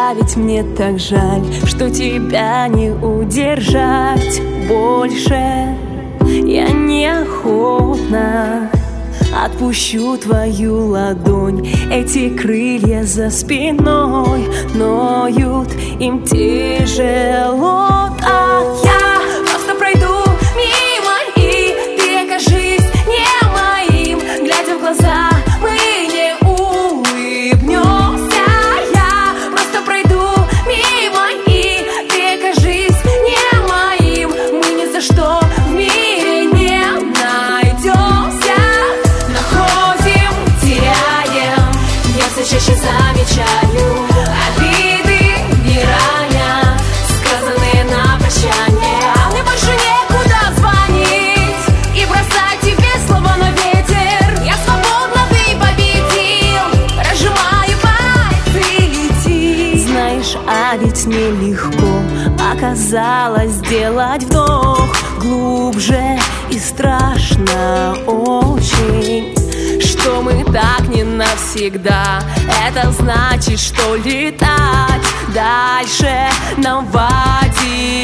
А ведь мне так жаль, что тебя не удержать больше. Я неохотно отпущу твою ладонь. Эти крылья за спиной ноют, им тяжело. А я просто пройду мимо, и ты окажись не моим. Глядя в глаза, мы не улыбнемся. Я просто пройду мимо, и ты окажись не моим. Мы ни за что в мире не найдемся. Находим, теряем, я все чаще замечаю. Обиды не ранят, сказанные на прощание. А мне больше некуда звонить и бросать тебе слова на ветер. Я свободна, ты победил, разжимаю пальцы, лети. Знаешь, а ведь нелегко оказалось сделать вдох глубже и страшно очень, что мы так не навсегда. Это значит, что летать дальше нам в один